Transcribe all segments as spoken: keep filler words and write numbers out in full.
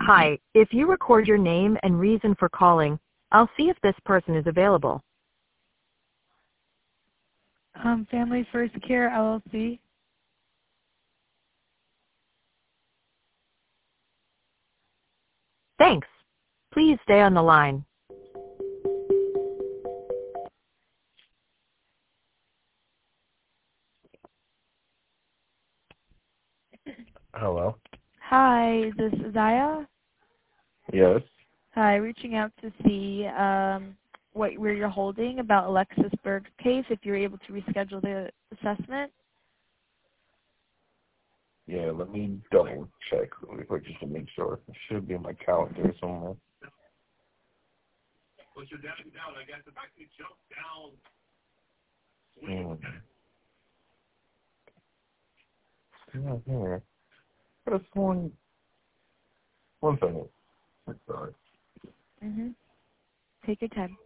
Hi, if you record your name and reason for calling, I'll see if this person is available. Um, Family First Care, L L C. Thanks. Please stay on the line. Hello? Hi, is this Zaya? Yes. Hi, reaching out to see um, what where you're holding about Alexis Berg's case, if you're able to reschedule the assessment. Yeah, let me double check really quick just to make sure. It should be in my calendar somewhere. Hmm. It's not here. Press one. One second. I'm sorry. Mm-hmm. Take your time.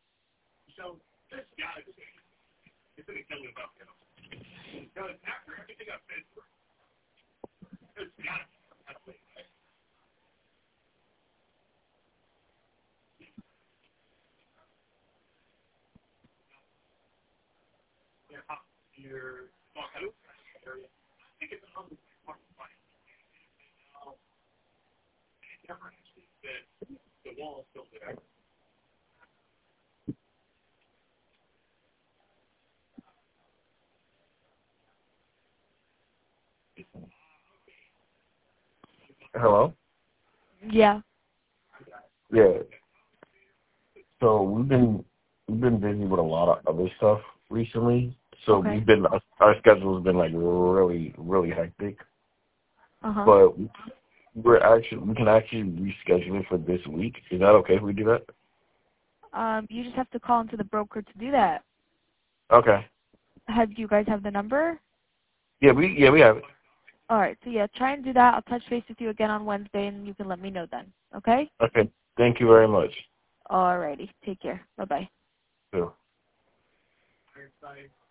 Hello? Yeah. Yeah. So we've been we've been busy with a lot of other stuff recently. So Okay. we've been our, our schedule's been like really really hectic. Uh-huh. But we're actually we can actually reschedule it for this week. Is that okay if we do that? Um, you just have to call into the broker to do that. Okay. Have do you guys have the number? Yeah, we yeah we have it. All right. So yeah, try and do that. I'll touch base with you again on Wednesday, and you can let me know then. Okay? Okay. Thank you very much. All righty. Take care. Bye bye. Sure.